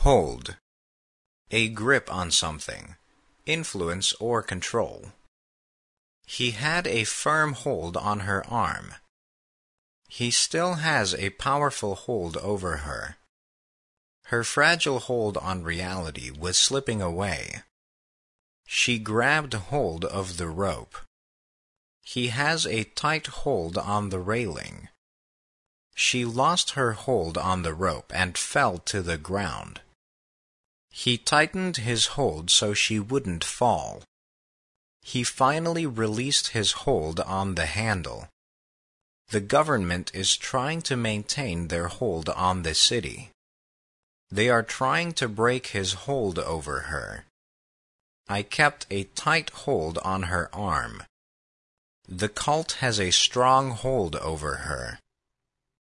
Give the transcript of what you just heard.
Hold. A grip on something, influence or control. He had a firm hold on her arm. He still has a powerful hold over her. Her fragile hold on reality was slipping away. She grabbed hold of the rope. He has a tight hold on the railing. She lost her hold on the rope and fell to the ground. He tightened his hold so she wouldn't fall. He finally released his hold on the handle. The government is trying to maintain their hold on the city. They are trying to break his hold over her. I kept a tight hold on her arm. The cult has a strong hold over her.